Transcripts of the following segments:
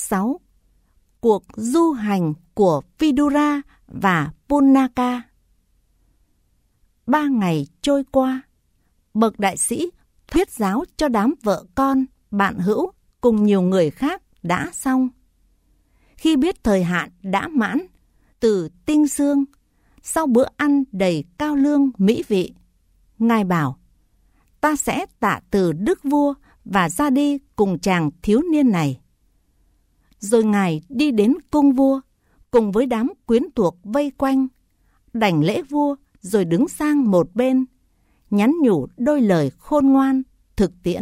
6. Cuộc du hành của Vidura và Punaka. 3 ngày trôi qua, bậc đại sĩ thuyết giáo cho đám vợ con, bạn hữu cùng nhiều người khác đã xong. Khi biết thời hạn đã mãn, từ tinh sương, sau bữa ăn đầy cao lương mỹ vị, Ngài bảo: ta sẽ tạ từ đức vua và ra đi cùng chàng thiếu niên này. Rồi Ngài đi đến cung vua, cùng với đám quyến thuộc vây quanh, đảnh lễ vua rồi đứng sang một bên, nhắn nhủ đôi lời khôn ngoan, thực tiễn.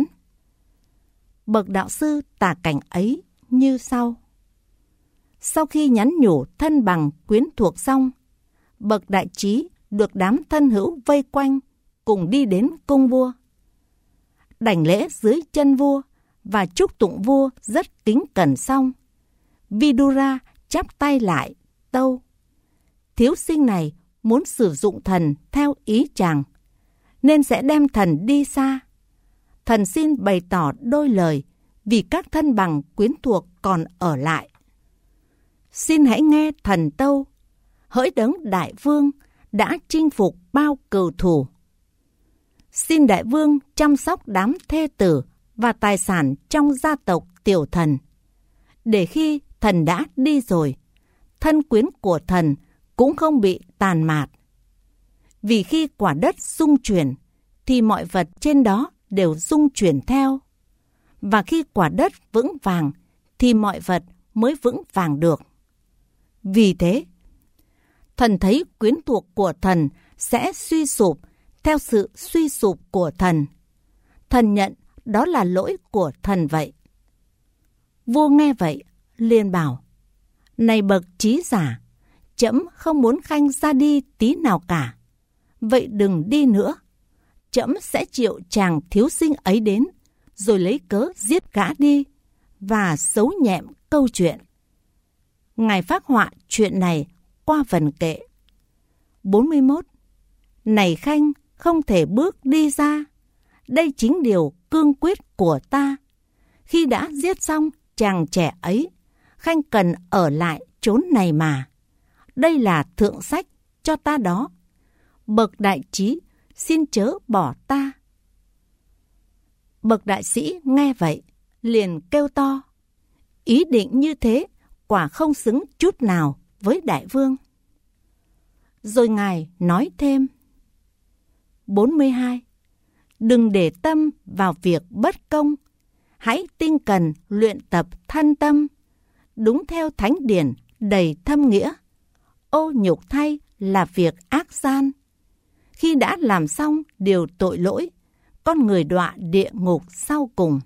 Bậc đạo sư tả cảnh ấy như sau. Sau khi nhắn nhủ thân bằng quyến thuộc xong, bậc đại trí được đám thân hữu vây quanh cùng đi đến cung vua. Đảnh lễ dưới chân vua và chúc tụng vua rất kính cẩn xong, Vidura chắp tay lại tâu: thiếu sinh này muốn sử dụng thần theo ý chàng, nên sẽ đem thần đi xa. Thần xin bày tỏ đôi lời vì các thân bằng quyến thuộc còn ở lại. Xin hãy nghe thần tâu: hỡi đấng đại vương đã chinh phục bao cừu thù. Xin đại vương chăm sóc đám thê tử và tài sản trong gia tộc tiểu thần, để khi thần đã đi rồi, thân quyến của thần cũng không bị tàn mạt. Vì khi quả đất rung chuyển, thì mọi vật trên đó đều rung chuyển theo. Và khi quả đất vững vàng, thì mọi vật mới vững vàng được. Vì thế, thần thấy quyến thuộc của thần sẽ suy sụp theo sự suy sụp của thần. Thần nhận đó là lỗi của thần vậy. Vua nghe vậy, liền bảo: này bậc trí giả, trẫm không muốn khanh ra đi tí nào cả. Vậy đừng đi nữa. Trẫm sẽ triệu chàng thiếu sinh ấy đến, rồi lấy cớ giết gã đi, và giấu nhẹm câu chuyện. Ngài phác họa chuyện này qua phần kệ. 41. Này khanh, không thể bước đi ra. Đây chính điều cương quyết của ta. Khi đã giết xong chàng trẻ ấy, khanh cần ở lại chốn này mà. Đây là thượng sách cho ta đó. Bậc đại trí, xin chớ bỏ ta. Bậc đại sĩ nghe vậy, liền kêu to: ý định như thế quả không xứng chút nào với đại vương. Rồi Ngài nói thêm. 42. Đừng để tâm vào việc bất công. Hãy tinh cần luyện tập thân tâm, đúng theo thánh điển đầy thâm nghĩa. Ô nhục thay là việc ác gian. Khi đã làm xong điều tội lỗi, con người đọa địa ngục sau cùng.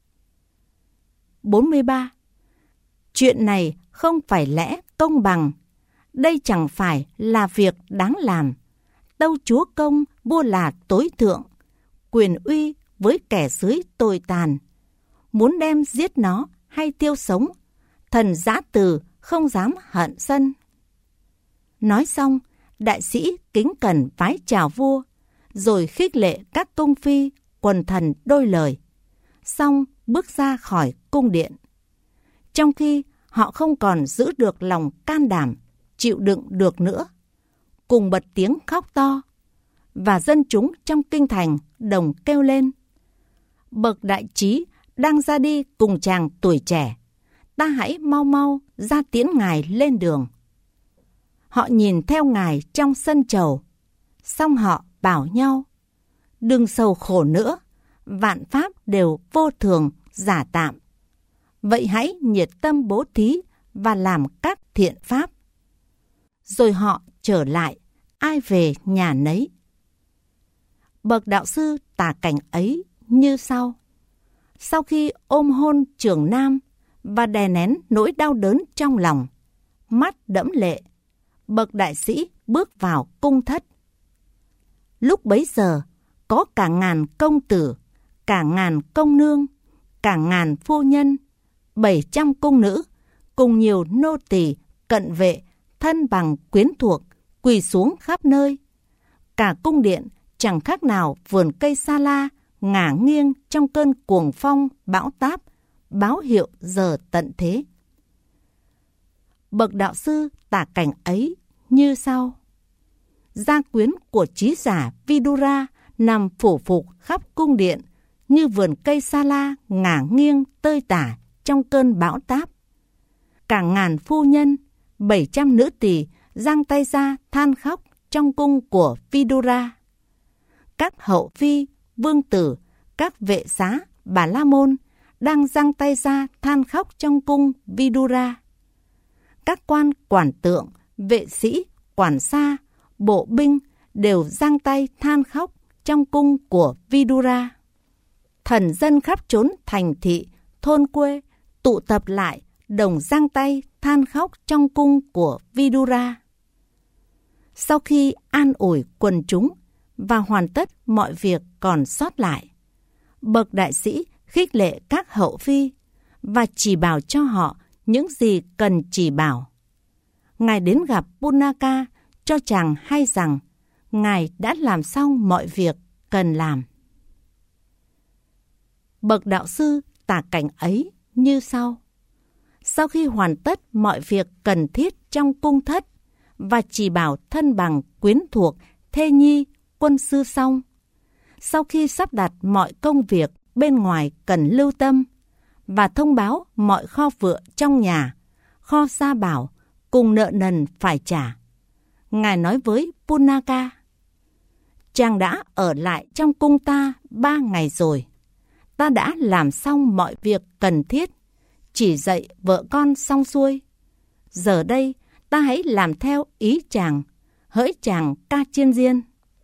43. Chuyện này không phải lẽ công bằng. Đây chẳng phải là việc đáng làm. Tâu chúa công vua là tối thượng, quyền uy với kẻ dưới tồi tàn. Muốn đem giết nó hay tiêu sống, thần giã từ không dám hận sân. Nói xong, đại sĩ kính cẩn vái chào vua, rồi khích lệ các cung phi, quần thần đôi lời. Xong bước ra khỏi cung điện. Trong khi họ không còn giữ được lòng can đảm, chịu đựng được nữa, cùng bật tiếng khóc to, và dân chúng trong kinh thành đồng kêu lên: bậc đại trí đang ra đi cùng chàng tuổi trẻ, ta hãy mau mau ra tiễn ngài lên đường. Họ nhìn theo ngài trong sân chầu, xong họ bảo nhau: đừng sầu khổ nữa, vạn pháp đều vô thường giả tạm. Vậy hãy nhiệt tâm bố thí và làm các thiện pháp. Rồi họ trở lại, ai về nhà nấy. Bậc đạo sư tả cảnh ấy như sau. Sau khi ôm hôn trưởng nam và đè nén nỗi đau đớn trong lòng, mắt đẫm lệ, bậc đại sĩ bước vào cung thất. Lúc bấy giờ, có cả ngàn công tử, cả ngàn công nương, cả ngàn phu nhân, 700 cung nữ, cùng nhiều nô tỳ, cận vệ, thân bằng quyến thuộc, quỳ xuống khắp nơi. Cả cung điện chẳng khác nào vườn cây sa la ngả nghiêng trong cơn cuồng phong bão táp, báo hiệu giờ tận thế. Bậc đạo sư tả cảnh ấy như sau. Gia quyến của trí giả Vidura nằm phủ phục khắp cung điện như vườn cây sa la ngả nghiêng tơi tả trong cơn bão táp. Cả ngàn phu nhân, 700 nữ tỳ giang tay ra than khóc trong cung của Vidura. Các hậu phi, vương tử, các vệ xá, bà la môn đang giang tay ra than khóc trong cung Vidura. Các quan quản tượng, vệ sĩ, quản xa, bộ binh đều giang tay than khóc trong cung của Vidura. Thần dân khắp chốn thành thị, thôn quê tụ tập lại đồng giang tay than khóc trong cung của Vidura. Sau khi an ủi quần chúng và hoàn tất mọi việc còn sót lại, bậc đại sĩ khích lệ các hậu phi và chỉ bảo cho họ những gì cần chỉ bảo. Ngài đến gặp Punaka cho chàng hay rằng Ngài đã làm xong mọi việc cần làm. Bậc đạo sư tả cảnh ấy như sau. Sau khi hoàn tất mọi việc cần thiết trong cung thất và chỉ bảo thân bằng quyến thuộc, thê nhi, quân sư xong, sau khi sắp đặt mọi công việc bên ngoài cần lưu tâm và thông báo mọi kho vựa trong nhà, kho gia bảo cùng nợ nần phải trả, Ngài nói với Punaka: chàng đã ở lại trong cung ta 3 ngày rồi. Ta đã làm xong mọi việc cần thiết, chỉ dạy vợ con xong xuôi. Giờ đây ta hãy làm theo ý chàng, hỡi chàng ca chiên diên.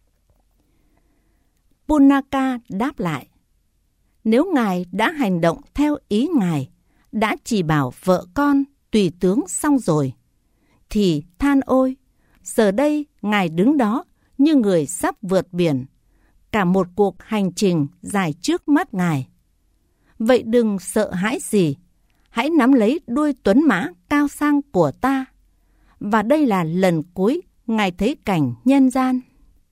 Punaka đáp lại: nếu Ngài đã hành động theo ý Ngài, đã chỉ bảo vợ con tùy tướng xong rồi, thì than ôi, giờ đây Ngài đứng đó như người sắp vượt biển, cả một cuộc hành trình dài trước mắt Ngài. Vậy đừng sợ hãi gì, hãy nắm lấy đuôi tuấn mã cao sang của ta, và đây là lần cuối Ngài thấy cảnh nhân gian.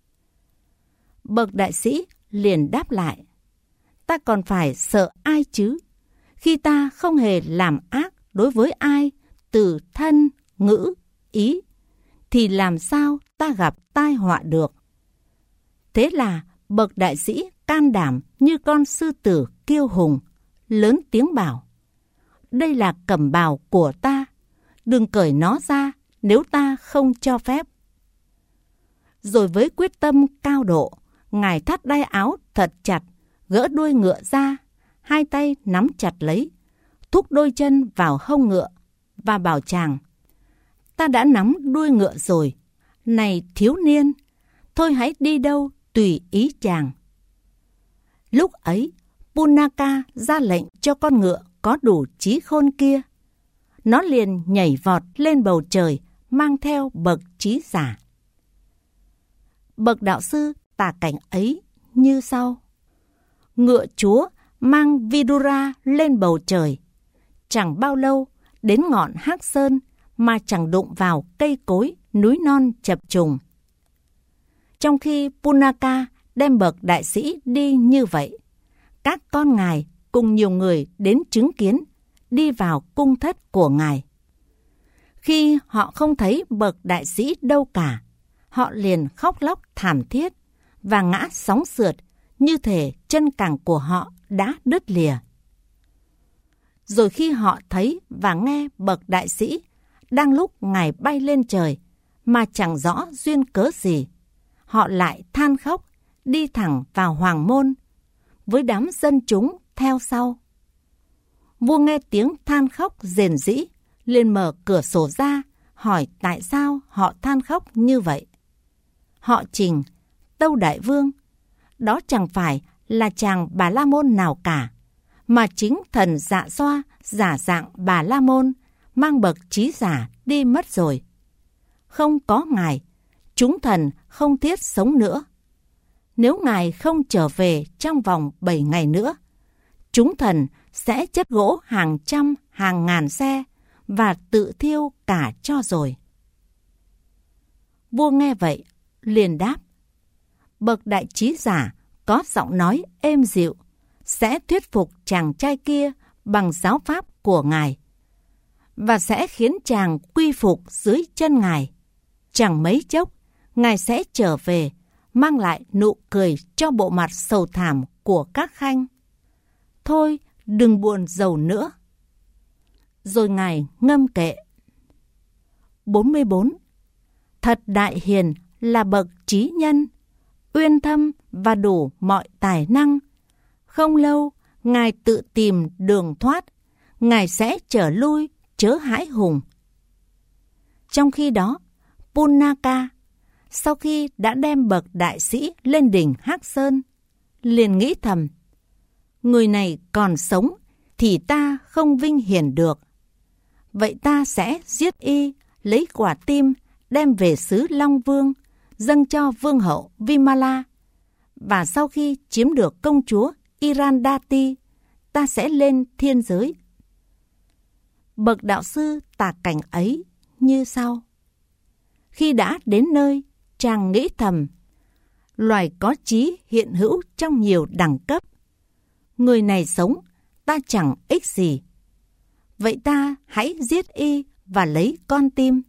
Bậc đại sĩ liền đáp lại: ta còn phải sợ ai chứ, khi ta không hề làm ác đối với ai từ thân, ngữ, ý, thì làm sao ta gặp tai họa được. Thế là bậc đại sĩ can đảm như con sư tử kiêu hùng, lớn tiếng bảo: đây là cẩm bào của ta, đừng cởi nó ra nếu ta không cho phép. Rồi với quyết tâm cao độ, Ngài thắt đai áo thật chặt, gỡ đuôi ngựa ra, hai tay nắm chặt lấy, thúc đôi chân vào hông ngựa và bảo chàng: ta đã nắm đuôi ngựa rồi, này thiếu niên, thôi hãy đi đâu tùy ý chàng. Lúc ấy, Punaka ra lệnh cho con ngựa có đủ trí khôn kia. Nó liền nhảy vọt lên bầu trời, mang theo bậc trí giả. Bậc đạo sư tả cảnh ấy như sau. Ngựa chúa mang Vidura lên bầu trời. Chẳng bao lâu đến ngọn Hắc Sơn mà chẳng đụng vào cây cối, núi non chập trùng. Trong khi Punaka đem bậc đại sĩ đi như vậy, các con Ngài cùng nhiều người đến chứng kiến, đi vào cung thất của Ngài. Khi họ không thấy bậc đại sĩ đâu cả, họ liền khóc lóc thảm thiết và ngã sóng sượt, như thể chân cẳng của họ đã đứt lìa. Rồi khi họ thấy và nghe bậc đại sĩ đang lúc Ngài bay lên trời mà chẳng rõ duyên cớ gì, họ lại than khóc, đi thẳng vào hoàng môn, với đám dân chúng theo sau. Vua nghe tiếng than khóc rền rĩ, liền mở cửa sổ ra, hỏi tại sao họ than khóc như vậy. Họ trình: tâu đại vương, đó chẳng phải là chàng Bà La Môn nào cả, mà chính thần Dạ Xoa giả dạng Bà La Môn, mang bậc trí giả đi mất rồi. Không có Ngài, chúng thần không thiết sống nữa. Nếu Ngài không trở về trong vòng 7 ngày nữa, chúng thần sẽ chất gỗ hàng trăm, hàng ngàn xe và tự thiêu cả cho rồi. Vua nghe vậy, liền đáp: bậc đại trí giả có giọng nói êm dịu, sẽ thuyết phục chàng trai kia bằng giáo pháp của Ngài. và sẽ khiến chàng quy phục dưới chân Ngài. Chẳng mấy chốc, Ngài sẽ trở về, mang lại nụ cười cho bộ mặt sầu thảm của các khanh. Thôi, đừng buồn rầu nữa. Rồi Ngài ngâm kệ. 44. Thật đại hiền là bậc trí nhân, uyên thâm và đủ mọi tài năng. Không lâu, Ngài tự tìm đường thoát, Ngài sẽ trở lui chớ hãi hùng. Trong khi đó, Punaka, sau khi đã đem bậc đại sĩ lên đỉnh Hắc Sơn, liền nghĩ thầm, người này còn sống thì ta không vinh hiển được. Vậy ta sẽ giết y, lấy quả tim đem về xứ Long Vương, dâng cho vương hậu Vimala. Và sau khi chiếm được công chúa Irandati, ta sẽ lên thiên giới. Bậc đạo sư tả cảnh ấy như sau. Khi đã đến nơi, chàng nghĩ thầm, loài có trí hiện hữu trong nhiều đẳng cấp. Người này sống, ta chẳng ích gì. Vậy ta hãy giết y và lấy con tim.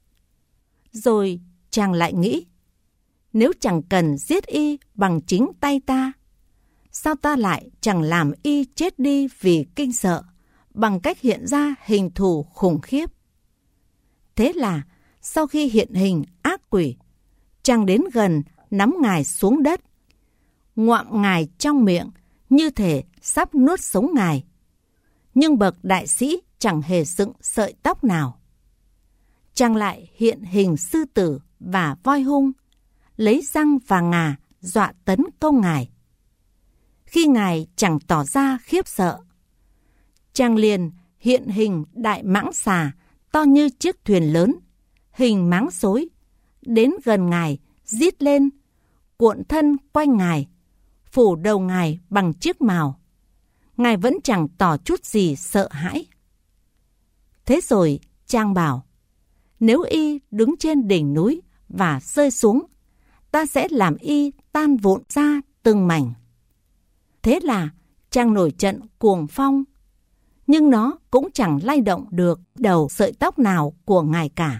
Rồi chàng lại nghĩ, nếu chẳng cần giết y bằng chính tay ta, sao ta lại chẳng làm y chết đi vì kinh sợ, bằng cách hiện ra hình thù khủng khiếp. Thế là, sau khi hiện hình ác quỷ, chàng đến gần nắm Ngài xuống đất, ngoạm Ngài trong miệng, như thể sắp nuốt sống Ngài. Nhưng bậc đại sĩ chẳng hề dựng sợi tóc nào. Chàng lại hiện hình sư tử và voi hung, lấy răng và ngà dọa tấn công Ngài. Khi Ngài chẳng tỏ ra khiếp sợ, chàng liền hiện hình đại mãng xà to như chiếc thuyền lớn, hình máng xối, đến gần Ngài rít lên, cuộn thân quanh Ngài, phủ đầu Ngài bằng chiếc mào. Ngài vẫn chẳng tỏ chút gì sợ hãi. Thế rồi chàng bảo, nếu y đứng trên đỉnh núi và rơi xuống, ta sẽ làm y tan vụn ra từng mảnh. Thế là chàng nổi trận cuồng phong, nhưng nó cũng chẳng lay động được đầu sợi tóc nào của Ngài cả.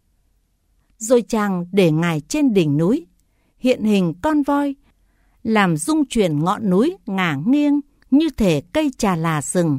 Rồi chàng để Ngài trên đỉnh núi, hiện hình con voi, làm rung chuyển ngọn núi ngả nghiêng như thể cây trà là rừng.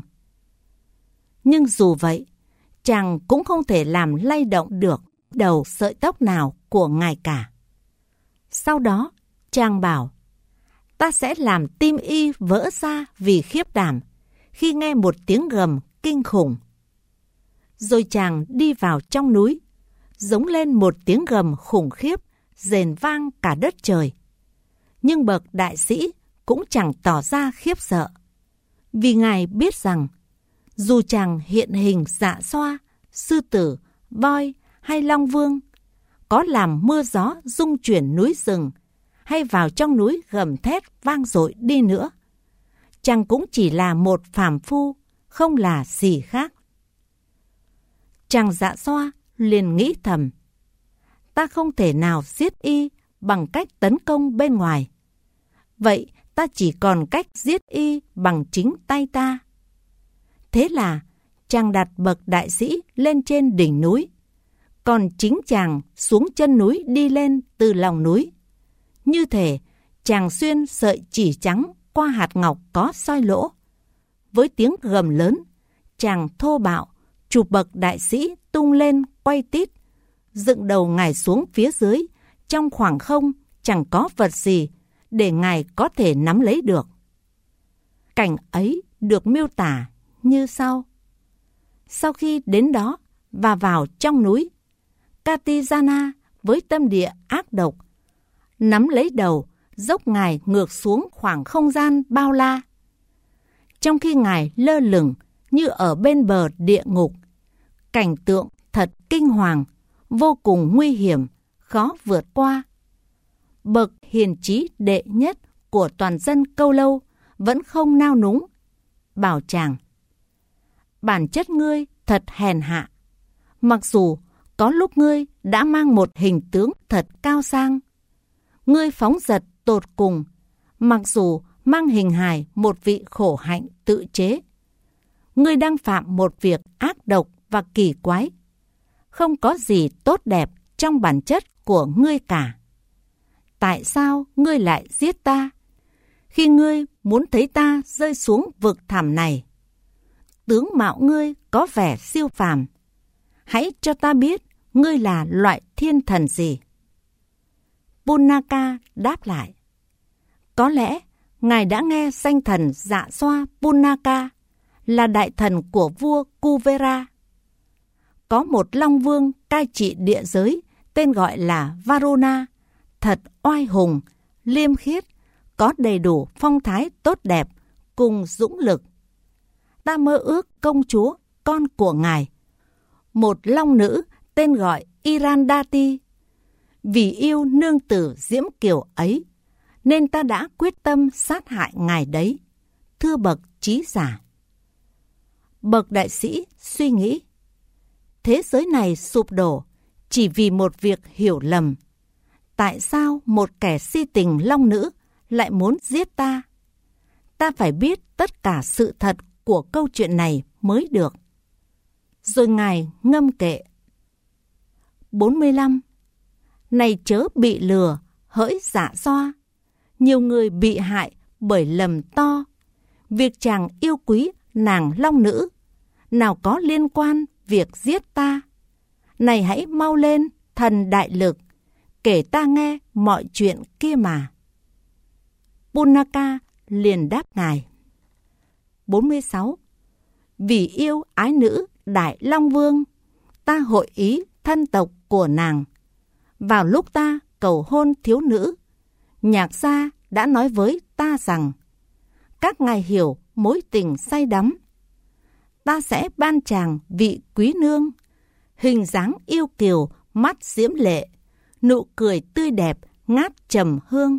Nhưng dù vậy, chàng cũng không thể làm lay động được đầu sợi tóc nào của Ngài cả. Sau đó, chàng bảo, ta sẽ làm tim y vỡ ra vì khiếp đảm khi nghe một tiếng gầm kinh khủng. Rồi chàng đi vào trong núi, giống lên một tiếng gầm khủng khiếp, rền vang cả đất trời. Nhưng bậc đại sĩ cũng chẳng tỏ ra khiếp sợ, vì Ngài biết rằng, dù chàng hiện hình dạ xoa, sư tử, voi hay long vương, có làm mưa gió rung chuyển núi rừng, hay vào trong núi gầm thét vang dội đi nữa, chàng cũng chỉ là một phàm phu, không là gì khác. Chàng dạ xoa liền nghĩ thầm, ta không thể nào giết y bằng cách tấn công bên ngoài. Vậy ta chỉ còn cách giết y bằng chính tay ta. Thế là chàng đặt bậc đại sĩ lên trên đỉnh núi, còn chính chàng xuống chân núi đi lên từ lòng núi. Như thể chàng xuyên sợi chỉ trắng qua hạt ngọc có soi lỗ. Với tiếng gầm lớn, chàng thô bạo chụp bậc đại sĩ tung lên quay tít, dựng đầu Ngài xuống phía dưới, trong khoảng không chẳng có vật gì để Ngài có thể nắm lấy được. Cảnh ấy được miêu tả như sau. Sau khi đến đó và vào trong núi, Katijana với tâm địa ác độc nắm lấy đầu, dốc Ngài ngược xuống khoảng không gian bao la. Trong khi Ngài lơ lửng như ở bên bờ địa ngục, cảnh tượng thật kinh hoàng, vô cùng nguy hiểm, khó vượt qua. Bậc hiền trí đệ nhất của toàn dân Câu Lâu vẫn không nao núng, bảo chàng, bản chất ngươi thật hèn hạ. Mặc dù có lúc ngươi đã mang một hình tướng thật cao sang, ngươi phóng dật tột cùng, mặc dù mang hình hài một vị khổ hạnh tự chế. Ngươi đang phạm một việc ác độc và kỳ quái. Không có gì tốt đẹp trong bản chất của ngươi cả. Tại sao ngươi lại giết ta, khi ngươi muốn thấy ta rơi xuống vực thẳm này? Tướng mạo ngươi có vẻ siêu phàm. Hãy cho ta biết ngươi là loại thiên thần gì. Punaka đáp lại: có lẽ ngài đã nghe danh thần Dạ Xoa Punaka, là đại thần của vua Kuvera. Có một long vương cai trị địa giới tên gọi là Varuna, thật oai hùng, liêm khiết, có đầy đủ phong thái tốt đẹp cùng dũng lực. Ta mơ ước công chúa, con của ngài, một long nữ tên gọi Irandati. Vì yêu nương tử diễm kiều ấy, nên ta đã quyết tâm sát hại ngài đấy, thưa bậc trí giả. Bậc đại sĩ suy nghĩ: thế giới này sụp đổ chỉ vì một việc hiểu lầm. Tại sao một kẻ si tình long nữ lại muốn giết ta? Ta phải biết tất cả sự thật của câu chuyện này mới được. Rồi ngài ngâm kệ: 45. Này chớ bị lừa, hỡi Dạ Xoa. Nhiều người bị hại bởi lầm to. Việc chàng yêu quý nàng long nữ nào có liên quan việc giết ta. Này hãy mau lên, thần đại lực, kể ta nghe mọi chuyện kia mà. Punaka liền đáp ngài: 46. Vì yêu ái nữ Đại Long Vương, ta hội ý thân tộc của nàng. Vào lúc ta cầu hôn thiếu nữ, nhạc gia đã nói với ta rằng: các ngài hiểu mối tình say đắm. Ta sẽ ban chàng vị quý nương, hình dáng yêu kiều, mắt diễm lệ, nụ cười tươi đẹp, ngát trầm hương.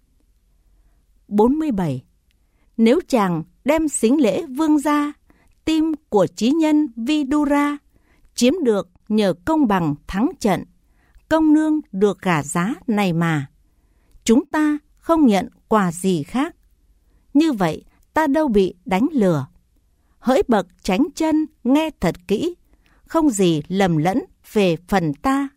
47. Nếu chàng đem sính lễ vương gia, tim của chí nhân Vidura, chiếm được nhờ công bằng thắng trận, công nương được gả giá này mà. Chúng ta không nhận quà gì khác. Như vậy ta đâu bị đánh lừa. Hỡi bậc chánh chân nghe thật kỹ, không gì lầm lẫn về phần ta.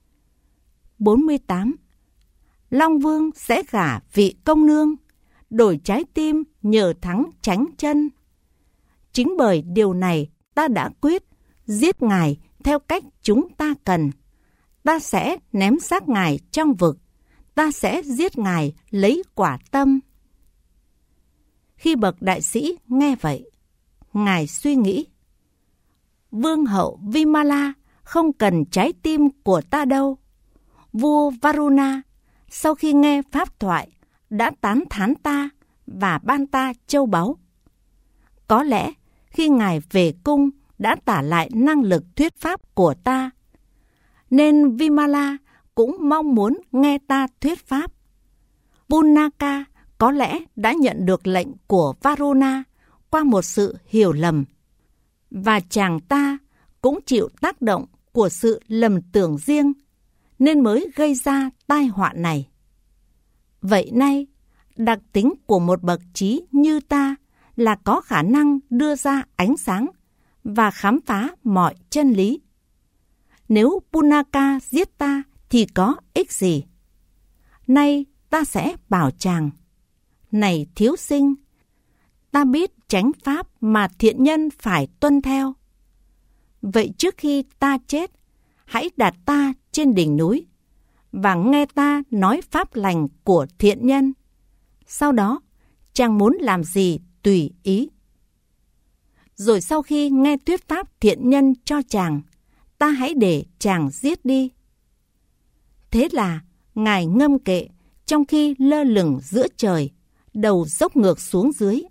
48. Long Vương sẽ gả vị công nương, đổi trái tim nhờ thắng chánh chân. Chính bởi điều này ta đã quyết giết ngài theo cách chúng ta cần. Ta sẽ ném xác ngài trong vực. Ta sẽ giết ngài lấy quả tâm. Khi bậc đại sĩ nghe vậy, ngài suy nghĩ: Vương hậu Vimala không cần trái tim của ta đâu. Vua Varuna sau khi nghe pháp thoại đã tán thán ta và ban ta châu báu. Có lẽ khi ngài về cung đã tả lại năng lực thuyết pháp của ta, nên Vimala cũng mong muốn nghe ta thuyết pháp. Punaka có lẽ đã nhận được lệnh của Varuna qua một sự hiểu lầm, và chàng ta cũng chịu tác động của sự lầm tưởng riêng, nên mới gây ra tai họa này. Vậy nay, đặc tính của một bậc trí như ta là có khả năng đưa ra ánh sáng và khám phá mọi chân lý. Nếu Punaka giết ta thì có ích gì? Nay ta sẽ bảo chàng: này thiếu sinh, ta biết chánh pháp mà thiện nhân phải tuân theo. Vậy trước khi ta chết, hãy đặt ta trên đỉnh núi và nghe ta nói pháp lành của thiện nhân. Sau đó, chàng muốn làm gì tùy ý. Rồi sau khi nghe thuyết pháp thiện nhân cho chàng, ta hãy để chàng giết đi. Thế là ngài ngâm kệ trong khi lơ lửng giữa trời, đầu dốc ngược xuống dưới.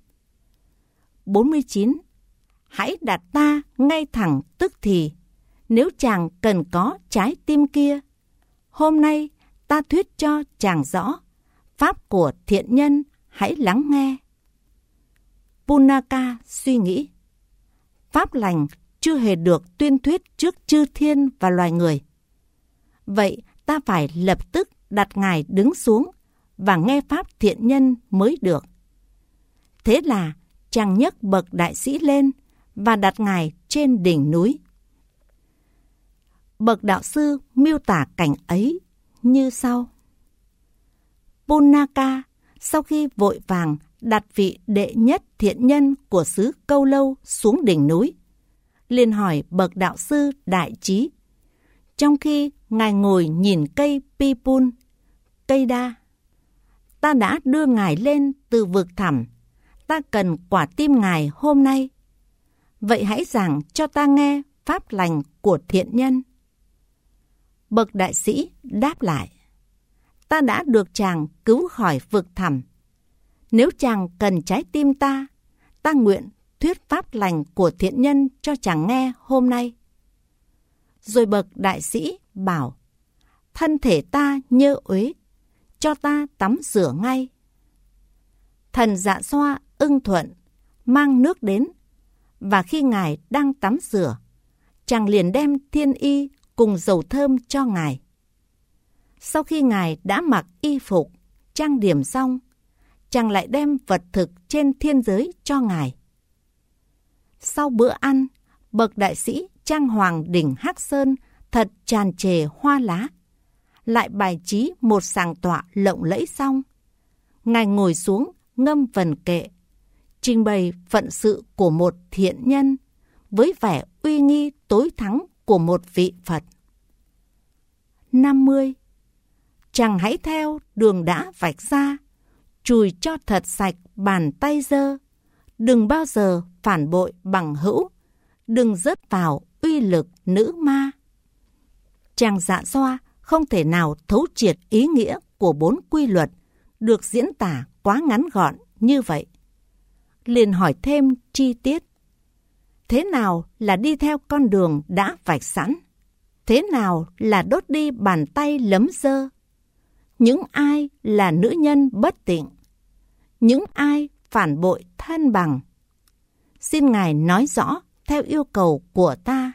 49. Hãy đặt ta ngay thẳng tức thì, nếu chàng cần có trái tim kia. Hôm nay ta thuyết cho chàng rõ, pháp của thiện nhân hãy lắng nghe. Punaka suy nghĩ: pháp lành chưa hề được tuyên thuyết trước chư thiên và loài người. Vậy ta phải lập tức đặt ngài đứng xuống và nghe pháp thiện nhân mới được. Thế là chàng nhấc bậc đại sĩ lên và đặt ngài trên đỉnh núi. Bậc đạo sư miêu tả cảnh ấy như sau. Punaka sau khi vội vàng đặt vị đệ nhất thiện nhân của xứ Câu Lâu xuống đỉnh núi, liền hỏi bậc đạo sư đại trí, trong khi ngài ngồi nhìn cây Pipun, cây đa: ta đã đưa ngài lên từ vực thẳm, ta cần quả tim ngài hôm nay. Vậy hãy giảng cho ta nghe pháp lành của thiện nhân. Bậc đại sĩ đáp lại: ta đã được chàng cứu khỏi vực thẳm. Nếu chàng cần trái tim ta nguyện thuyết pháp lành của thiện nhân cho chàng nghe hôm nay. Rồi bậc đại sĩ bảo: thân thể ta nhơ uế, cho ta tắm rửa ngay. Thần Dạ Xoa ưng thuận, mang nước đến, và khi ngài đang tắm rửa, chàng liền đem thiên y cùng dầu thơm cho ngài. Sau khi ngài đã mặc y phục, trang điểm xong, chàng lại đem vật thực trên thiên giới cho ngài. Sau bữa ăn, bậc đại sĩ trang hoàng đỉnh Hắc Sơn thật tràn trề hoa lá, lại bài trí một sàng tọa lộng lẫy xong, ngài ngồi xuống ngâm vần kệ, trình bày phận sự của một thiện nhân với vẻ uy nghi tối thắng của một vị Phật. 50. Chàng hãy theo đường đã vạch ra, chùi cho thật sạch bàn tay dơ, đừng bao giờ phản bội bằng hữu, đừng rớt vào uy lực nữ ma. Chàng Dạ Xoa không thể nào thấu triệt ý nghĩa của 4 quy luật được diễn tả quá ngắn gọn như vậy. Liền hỏi thêm chi tiết. Thế nào là đi theo con đường đã vạch sẵn? Thế nào là đốt đi bàn tay lấm dơ? Những ai là nữ nhân bất tịnh? Những ai phản bội thân bằng? Xin ngài nói rõ theo yêu cầu của ta.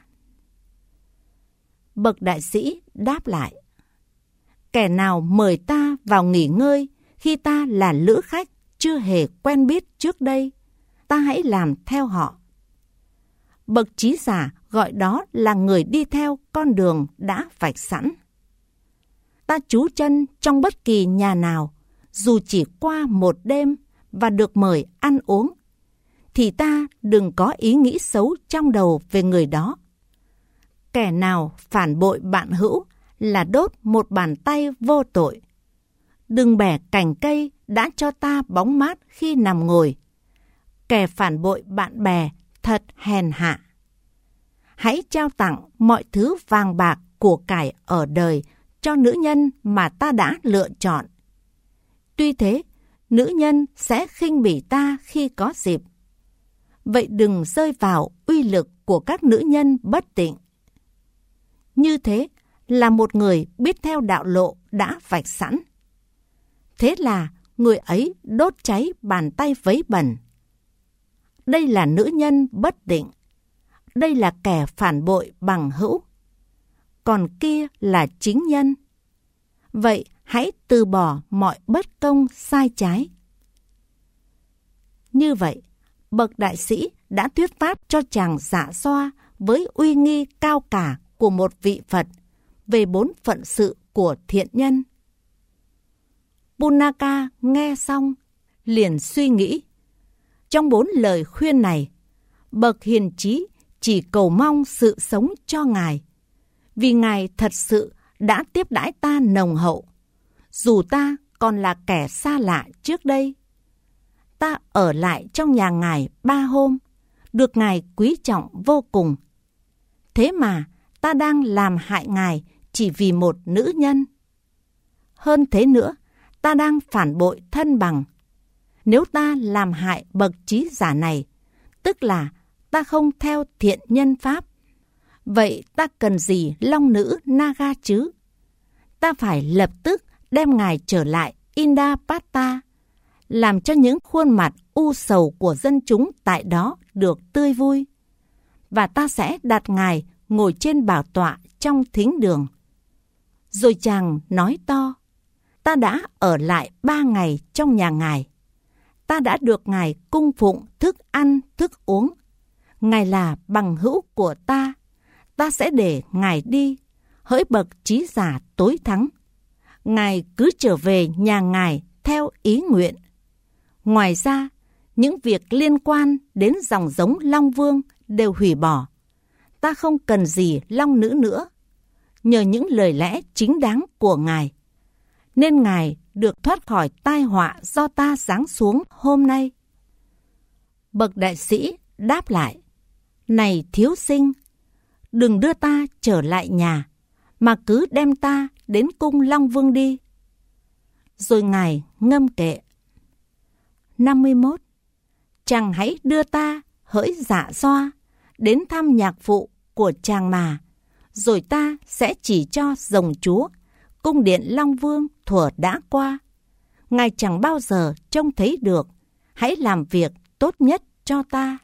Bậc đại sĩ đáp lại: kẻ nào mời ta vào nghỉ ngơi khi ta là lữ khách chưa hề quen biết trước đây, ta hãy làm theo họ. Bậc trí giả gọi đó là người đi theo con đường đã vạch sẵn. Ta trú chân trong bất kỳ nhà nào, dù chỉ qua một đêm và được mời ăn uống, thì ta đừng có ý nghĩ xấu trong đầu về người đó. Kẻ nào phản bội bạn hữu là đốt một bàn tay vô tội. Đừng bẻ cành cây đã cho ta bóng mát khi nằm ngồi. Kẻ phản bội bạn bè thật hèn hạ. Hãy trao tặng mọi thứ vàng bạc của cải ở đời cho nữ nhân mà ta đã lựa chọn. Tuy thế, nữ nhân sẽ khinh bỉ ta khi có dịp. Vậy đừng rơi vào uy lực của các nữ nhân bất tịnh. Như thế là một người biết theo đạo lộ đã vạch sẵn. Thế là người ấy đốt cháy bàn tay vấy bẩn. Đây là nữ nhân bất tịnh. Đây là kẻ phản bội bằng hữu. Còn kia là chính nhân. Vậy hãy từ bỏ mọi bất công sai trái. Như vậy, bậc đại sĩ đã thuyết pháp cho chàng Dạ Xoa với uy nghi cao cả của một vị Phật về 4 phận sự của thiện nhân. Punaka nghe xong, liền suy nghĩ. Trong 4 lời khuyên này, bậc hiền trí chỉ cầu mong sự sống cho ngài, vì ngài thật sự đã tiếp đãi ta nồng hậu, dù ta còn là kẻ xa lạ trước đây. Ta ở lại trong nhà ngài 3 hôm, được ngài quý trọng vô cùng. Thế mà ta đang làm hại ngài chỉ vì một nữ nhân. Hơn thế nữa, ta đang phản bội thân bằng. Nếu ta làm hại bậc trí giả này, tức là ta không theo thiện nhân pháp. Vậy ta cần gì long nữ Naga chứ? Ta phải lập tức đem ngài trở lại Indapata, làm cho những khuôn mặt u sầu của dân chúng tại đó được tươi vui. Và ta sẽ đặt ngài ngồi trên bảo tọa trong thính đường. Rồi chàng nói to: ta đã ở lại 3 ngày trong nhà ngài. Ta đã được ngài cung phụng thức ăn, thức uống. Ngài là bằng hữu của ta sẽ để Ngài đi, hỡi bậc trí giả tối thắng. Ngài cứ trở về nhà Ngài theo ý nguyện. Ngoài ra, những việc liên quan đến dòng giống Long Vương đều hủy bỏ. Ta không cần gì long nữ nữa, nhờ những lời lẽ chính đáng của Ngài, nên Ngài được thoát khỏi tai họa do ta giáng xuống hôm nay. Bậc đại sĩ đáp lại: Này thiếu sinh, đừng đưa ta trở lại nhà, mà cứ đem ta đến cung Long Vương đi. Rồi Ngài ngâm kệ: 51. Chàng hãy đưa ta, hỡi Dạ Xoa, đến thăm nhạc phụ của chàng mà, rồi ta sẽ chỉ cho rồng chúa cung điện Long Vương thuở đã qua. Ngài chẳng bao giờ trông thấy được, hãy làm việc tốt nhất cho ta.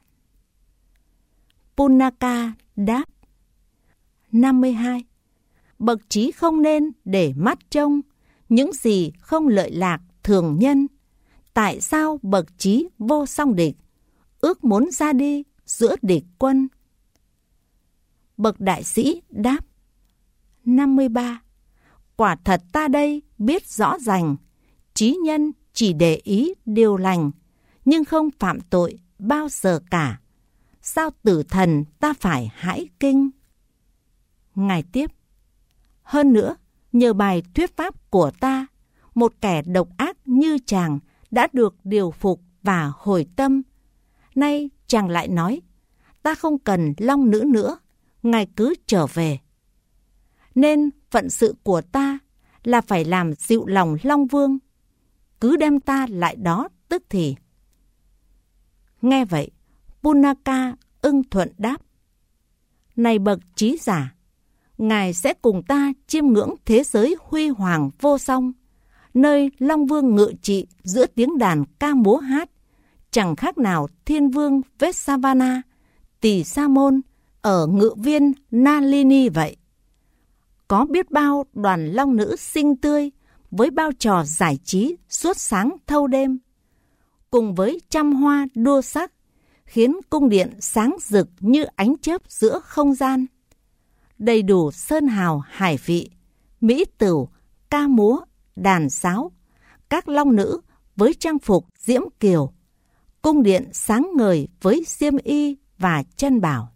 Punaka đáp: 52. Bậc trí không nên để mắt trông những gì không lợi lạc thường nhân. Tại sao bậc trí vô song địch, ước muốn ra đi giữa địch quân? Bậc đại sĩ đáp: 53. Quả thật ta đây biết rõ rành, trí nhân chỉ để ý điều lành, nhưng không phạm tội bao giờ cả. Sao tử thần ta phải hãi kinh? Ngài tiếp: Hơn nữa, nhờ bài thuyết pháp của ta, một kẻ độc ác như chàng đã được điều phục và hồi tâm. Nay chàng lại nói: Ta không cần long nữ nữa, Ngài cứ trở về. Nên phận sự của ta là phải làm dịu lòng Long Vương, cứ đem ta lại đó tức thì. Nghe vậy, Punaka ưng thuận đáp: Này bậc trí giả, Ngài sẽ cùng ta chiêm ngưỡng thế giới huy hoàng vô song, nơi Long Vương ngự trị giữa tiếng đàn ca múa hát, chẳng khác nào Thiên Vương Vessavana, Tỳ Sa Môn ở ngự viên Nalini vậy. Có biết bao đoàn long nữ xinh tươi với bao trò giải trí suốt sáng thâu đêm, cùng với trăm hoa đua sắc, khiến cung điện sáng rực như ánh chớp giữa không gian. Đầy đủ sơn hào hải vị, mỹ tửu, ca múa, đàn sáo, các long nữ với trang phục diễm kiều, cung điện sáng ngời với xiêm y và chân bảo.